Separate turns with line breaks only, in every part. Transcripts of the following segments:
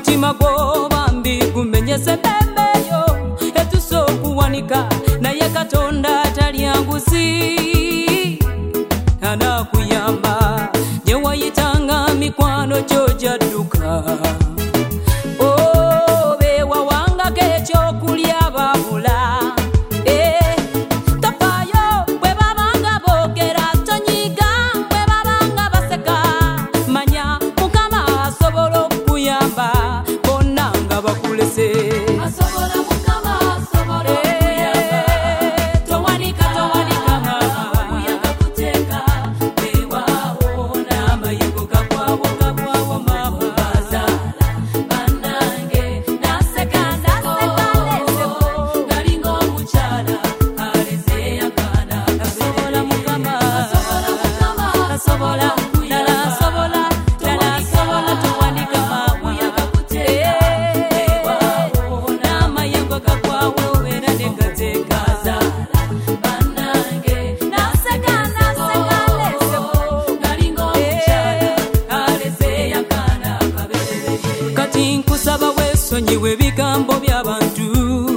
mutima gwo bambi gumenyese bembeyo etusokuwanika naye Katonda talyanguzi anakuyamba je wayitanga mikwano joja duka bewa wanga kecho kulya babula tapayo bwe babanga bogera tonyiga bwe babanga baseka manya mukama asobola okuyamba bonna nga bakulese asobola mukama asobola okuyamba towanika muyaga kuteka bewawo n'amayigo gakwawo mama banange naseka galinga omukyala aleze akana asobola mukama asobola towanika muyaga kuteka bewawo n'amayigo gakwawo era negateekaza banange naseka galinga omukyala aleze akana kaberere kati nkusaba weesonyiwe ebigambo by'abantu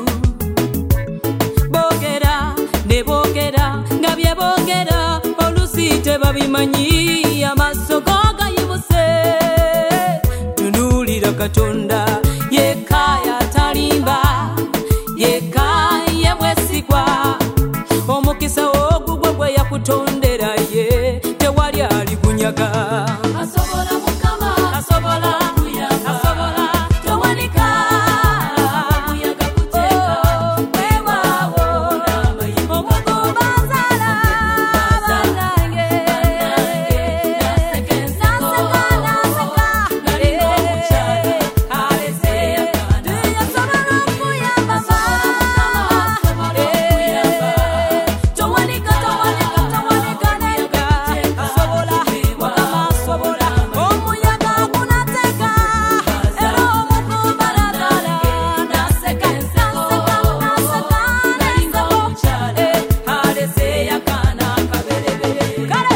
boogera ne boogera nga bye boogera olusi tebabimanyi amaaso go gayibuse tunuulira Katonda yekka yatalimba yekka ye mwesigwa omukisa ogugwe gwe yakutondera ye tewali aligunyaga asobola mukama asobola towanika muyaga kuteka bewawo omukumbazala banange naseka galinga omukyala aleze akana asobola okuyamba towanika asobola omuyaga gunateeka era omukumbaladala naseka galinga omukyala aleze akana kaberebere kale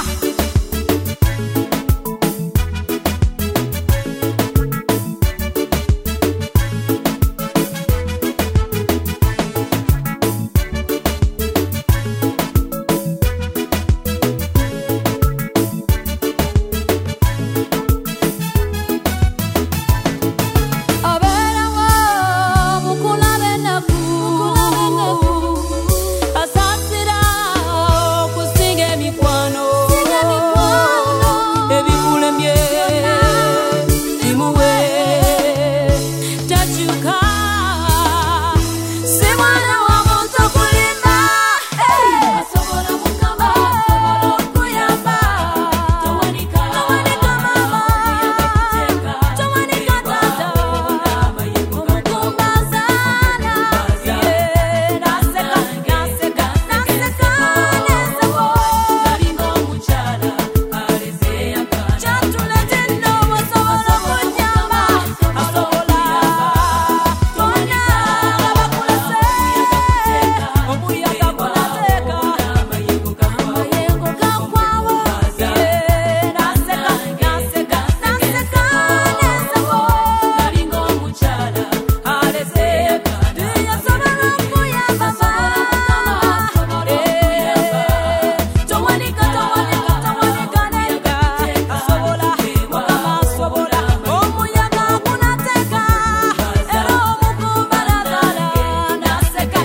abeerawo mukulaba ennaku asaasira okusinga emikwano ebikulemye bimuwe takyuka si mwana wa muntu okulimba asobola mukama asobola okuyamba towanika mama towanika tata omukumbazana naseka galinga omukyala aleze akana kyatulete nno osobola okunyamba asobola towanika bakulese omuyaga gunateeka amayengo gakwawo naseka galinga omukyala aleze akana asobola okuyamba towanika asobola omuyaga gunateeka era omukumbaladala naseka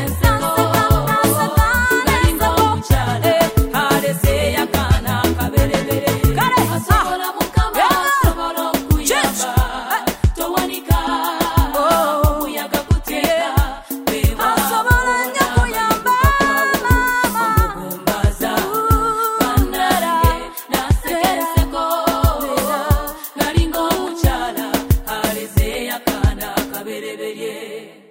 galinga omukyala aleze akana kaberebere kale asobola mukama asobola okuyamba towanika omuyaga guteeka asobola nnyo kuyamba omukumbaza banange naseka galinga omukyala aleze akana kaberebere